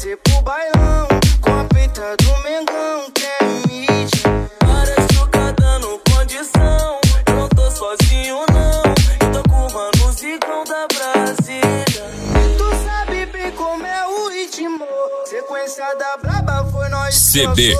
descer pro bailão com a peita do Mengão, que é mídia. Várias chucas dando condição, eu não tô sozinho não, eu tô com o mano Zicão da Brasília. Tu sabe bem como é o ritmo, sequência da braba foi nós. CD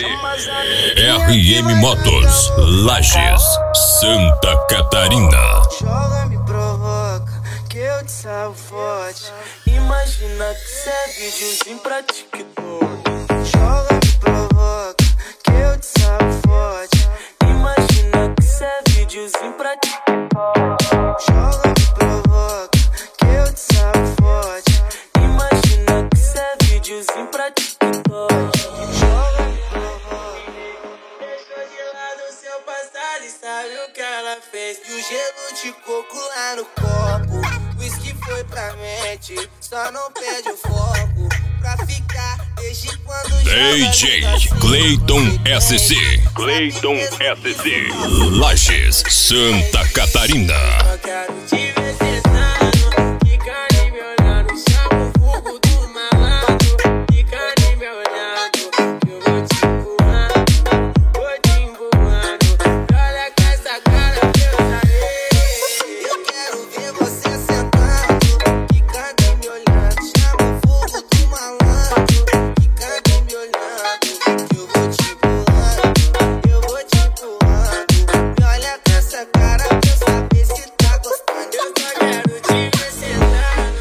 RM Motos, Lages, Santa Catarina. Joga, me provoca, que eu te salvo forte. Imagina que cê é videozinho pra TikTok. Joga, me provoca, que eu te salvo forte. Imagina que cê é videozinho pra TikTok. Joga, me provoca, que eu te salvo forte. Imagina que cê é videozinho pra TikTok. Joga, me provoca. Deixou de lado o seu passado e sabe o que ela fez. E o gelo de coco lá no copo. Whisky foi pra mente, só não perde o foco. Pra ficar desde quando DJ Cleiton SC, Cleiton SC, Lages, Santa Catarina. Eu quero te ver sentando, fica ali me olhando, chama o fogo do malandro. Fica ali me olhando, que eu vou te empurrando, vou te empurrando. Olha com essa cara que eu saí. Eu quero ver você sentando, fica ali me olhando, chama o fogo do malandro. Fica ali me olhando, que eu vou te empurrando, eu vou te empurrando. Me olha com essa cara pra eu saber se tá gostando. Eu só quero te ver sentando.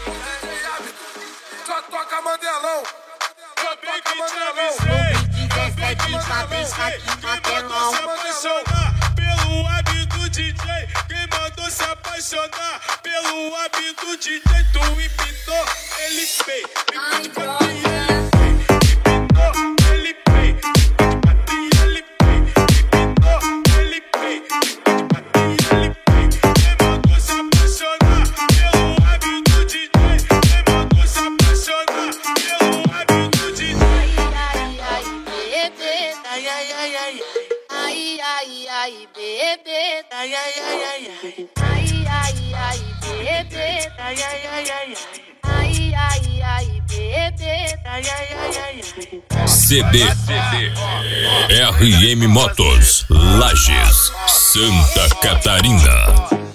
Só toca Mandelão. Só toca Mandelão. Pelo hábito DJ, quem mandou se apaixonar? Pelo hábito DJ, tu impitou, ele fez. Ele pintou, ele fez. Ele pintou, ele fez. Ele fez. Quem mandou se apaixonar? Pelo hábito DJ, quem mandou se apaixonar? Pelo hábito DJ. Ai, ai, ai, ai. Ai, ai, ai, bebê. Ai, ai, ai, ai, ai. Ai, ai, ai, bebê. Ai, ai, ai, ai, ai. Ai, ai, ai, bebê. Ai, ai, ai, ai. CD RM Motos, Lages, Santa Catarina.